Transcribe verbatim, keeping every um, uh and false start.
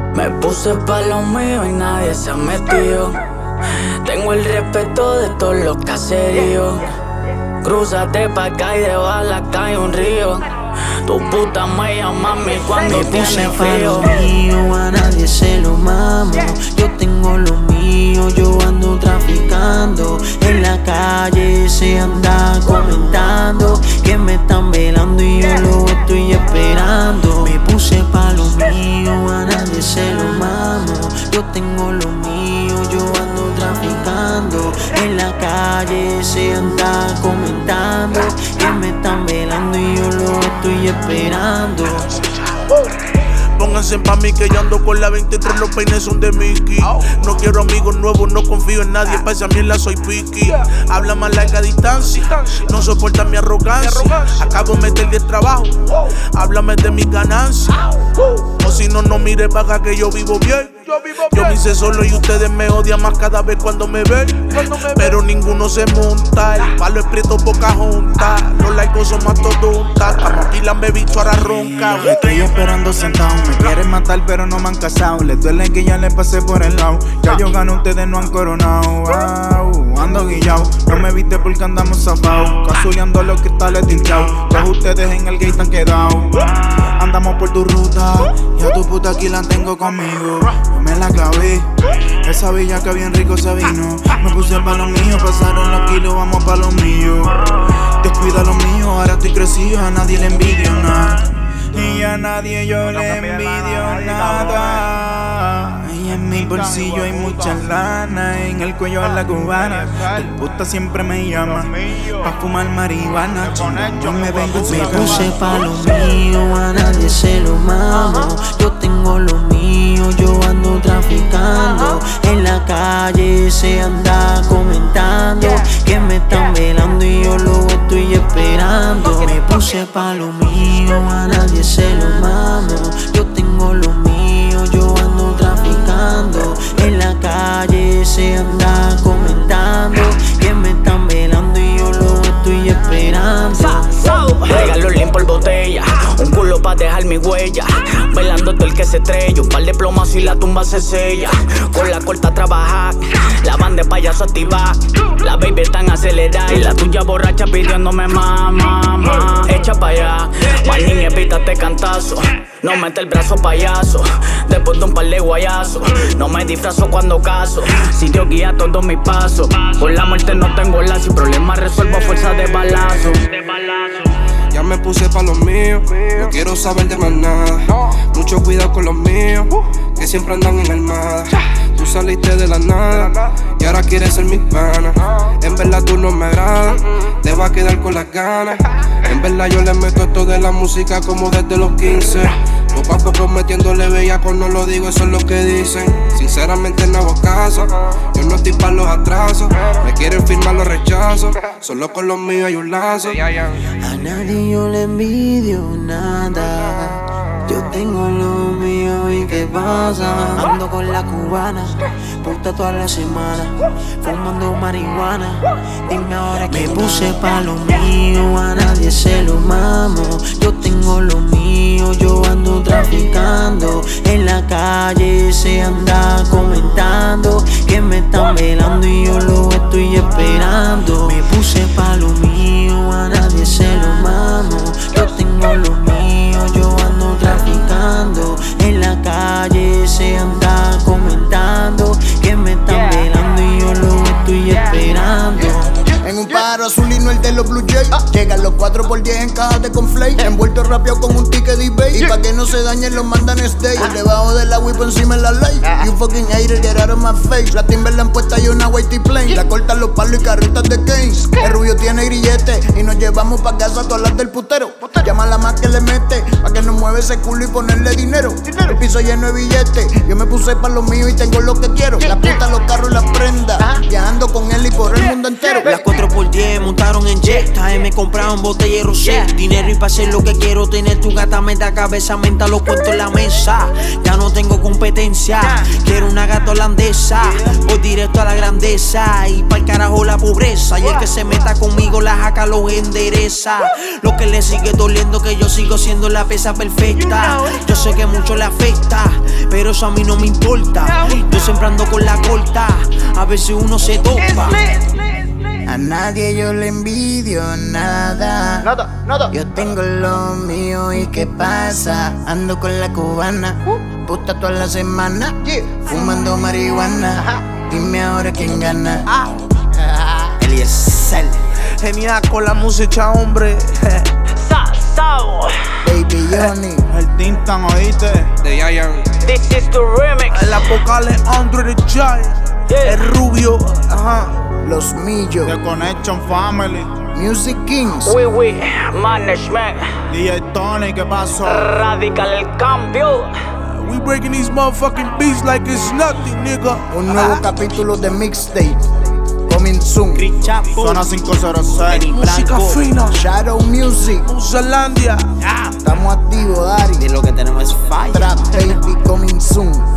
Me puse pa' lo mío y nadie se ha metido. Tengo el respeto de todos los caseríos. Crúzate pa' acá y de bala cae un río. Tu puta me llama a mí cuando me tiene puse frío. Pa' lo mío, a nadie se lo mamo. Yo tengo lo mío, yo ando traficando. En la calle se anda comentando que me están velando y yo lo estoy esperando. Me puse pa' lo mío, a nadie se lo mamo. Yo tengo lo mío, yo ando traficando. En la calle se anda comentando que me están velando y yo lo estoy esperando. Pónganse pa' mí que yo ando con la veintitrés, los peines son de Mickey. No quiero amigos nuevos, no confío en nadie, pa' esa mierda soy picky. Habla más larga distancia, no soporta mi arrogancia. Acabo de meter diez trabajos, háblame de mis ganancias. O si no, no mire pa' acá que yo vivo bien. Yo me hice solo y ustedes me odian más cada vez cuando me ven. Pero ninguno se monta, el palo es prieto, poca junta. Los laicos son más toduntas, estamos aquí la me bicho ahora ronca. Los estoy esperando sentado, me quieren matar pero no me han casado. Les duele que ya les pasé por el lado. Ya yo gano, ustedes no han coronado. Wow, ando guillao, no me viste porque andamos zafados. Casuleando los cristales tintados. Todos ustedes en el gate han quedado. Andamos por tu ruta y a tu puta aquí la tengo conmigo. Yo me la clavé, esa villa que bien rico se vino. Me puse pa' lo mío, pasaron los kilos, vamos pa' lo mío. Descuida lo mío, ahora estoy crecido, a nadie le envidio nada. Y a nadie yo le envidio nada. Y en mi bolsillo hay mucha lana, en el cuello es la cubana. Tu puta siempre me llama pa' fumar marihuana. Yo me vengo Me puse pa' lo mío, a nadie se lo mamo. Yo tengo lo mío, yo ando traficando. En la calle se anda comentando que me están velando y yo lo estoy esperando. Me puse pa' lo mío, a nadie se lo mamo. Yo tengo lo mío, yo ando traficando. En la calle se anda comentando que me están velando y yo lo estoy esperando. Regalo limpio el botella, un culo pa' dejar mi huella. Velando todo el que se estrella, un par de plomas y la tumba se sella. Con la corta a trabajar, la banda de payaso activa. La baby tan acelerada y la tuya borracha pidiéndome más, más, más. Echa pa' allá, mal niña evítate cantazo. No mete el brazo payaso, después de un par de guayazos. No me disfrazo cuando caso, si Dios guía todos mis pasos. Por la muerte no tengo lazo y problemas resuelvo a fuerza de balazo. Ya me puse pa' los míos, no quiero saber de más nada. Mucho cuidado con los míos, que siempre andan en armada. Tú saliste de la nada y ahora quieres ser mi pana. En verdad tú no me agradas, te vas a quedar con las ganas. En verdad yo le meto esto de la música como desde los quince. Poco a poco metiéndole bellaco, no lo digo, eso es lo que dicen. Sinceramente no hago caso, yo no estoy pa' los atrasos. Me quieren firmar los rechazos, solo con los míos hay un lazo. A nadie yo le envidio nada. Yo tengo lo mío y qué pasa. Ando con la cubana, puta toda la semana, fumando marihuana. Dime ahora que me puse pa' lo mío, a nadie se lo mamo. Yo tengo lo mío, yo ando traficando. En la calle se anda comentando que me están velando y yo lo estoy esperando. Me puse pa' lo mío, a nadie se lo mamo. Yo tengo lo mío, yo ando traficando. En la calle se anda comentando que me están velando y yo lo estoy esperando. En un pájaro azulino el de los Blue Jays. Llegan los cuatro por diez en cajas de conflay. Envuelto rapeado con un ticket de eBay. Y pa' que no se dañen los mandan stay. Debajo del agua y por encima de la ley. You fucking hater, get out of my face. La Timberland puesta y una whitey plane. La cortan los palos y carretas de Keynes. El rubio tiene grillete y nos llevamos pa' casa todas las del putero. Llama a la más que le mete pa' que nos mueve ese culo y ponerle dinero. El piso lleno de billetes. Yo me puse pa' lo mío y tengo lo que quiero. La puta, los carros y las prendas. Viajando con él y por el mundo entero. Las cuatro por diez montaron en jet. Me compraron botella y rosé. Dinero y pa' hacer lo que quiero tener. Tu gata me da cabeza, menta los cuentos en la mesa. Ya no tengo con competencia. Quiero una gata holandesa, voy directo a la grandeza. Y pa'l carajo la pobreza. Y el que se meta conmigo la jaca lo endereza. Lo que le sigue doliendo que yo sigo siendo la pieza perfecta. Yo sé que mucho le afecta, pero eso a mí no me importa. Yo siempre ando con la corta, a ver si uno se topa. A nadie yo le envidio nada. Nada, nada. Yo tengo lo mío y qué pasa. Ando con la cubana, puta toda la semana, fumando marihuana. Dime ahora quién gana. Eliezer. Genial con la música, hombre. Baby Johnny, El Tintan, oíste. De Giant. This is the remix. El apocalipsis Andre the Giant. Yeah. El rubio, ajá. Los Millos, The Connection Family. Music Kings. We we management. D J Tony, ¿qué pasó? Radical el cambio. We breaking these motherfucking beats like it's nothing, nigga. Un nuevo capítulo de Mixtape coming soon. Zona cinco cero seis. Música fina. Shadow Music, Musalandia. estamos activos, Dari. Y lo que tenemos es fire. Trap Baby coming soon.